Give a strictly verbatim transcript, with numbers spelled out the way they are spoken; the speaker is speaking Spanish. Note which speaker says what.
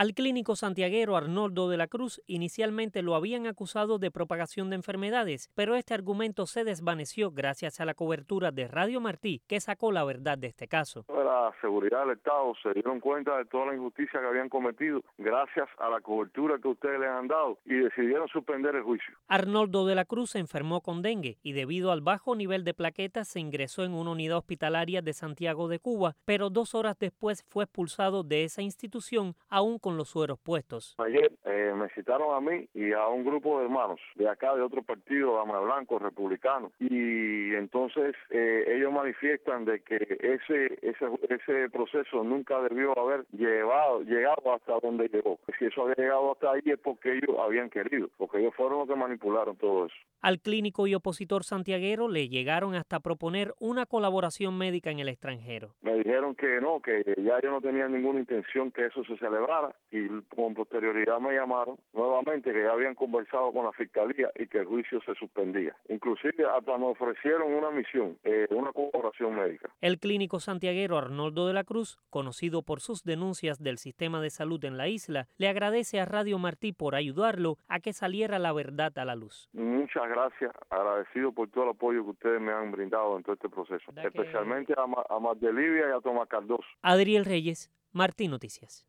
Speaker 1: Al clínico santiaguero Arnoldo de la Cruz inicialmente lo habían acusado de propagación de enfermedades, pero este argumento se desvaneció gracias a la cobertura de Radio Martí, que sacó la verdad de este caso.
Speaker 2: La seguridad del Estado se dieron cuenta de toda la injusticia que habían cometido gracias a la cobertura que ustedes les han dado y decidieron suspender el juicio.
Speaker 1: Arnoldo de la Cruz se enfermó con dengue y debido al bajo nivel de plaquetas se ingresó en una unidad hospitalaria de Santiago de Cuba, pero dos horas después fue expulsado de esa institución aún con los sueros puestos.
Speaker 2: Ayer eh, me citaron a mí y a un grupo de hermanos de acá, de otro partido, Dama Blanco, republicano, y entonces eh, ellos manifiestan de que ese, ese ese proceso nunca debió haber llevado, llegado hasta donde llegó. Si eso había llegado hasta ahí es porque ellos habían querido, porque ellos fueron los que manipularon todo eso.
Speaker 1: Al clínico y opositor santiaguero le llegaron hasta proponer una colaboración médica en el extranjero.
Speaker 2: Me dijeron que no, que ya yo no tenía ninguna intención que eso se celebrara y con posterioridad me llamaron nuevamente que ya habían conversado con la fiscalía y que el juicio se suspendía. Inclusive hasta me ofrecieron una misión, eh, una colaboración médica.
Speaker 1: El clínico santiaguero Arnoldo de la Cruz, conocido por sus denuncias del sistema de salud en la isla, le agradece a Radio Martí por ayudarlo a que saliera la verdad a la luz.
Speaker 2: Muchas gracias, agradecido por todo el apoyo que ustedes me han brindado en todo este proceso, especialmente a, Ma a Mardelivia y a Tomás Cardoso.
Speaker 1: Adriel Reyes, Martí Noticias.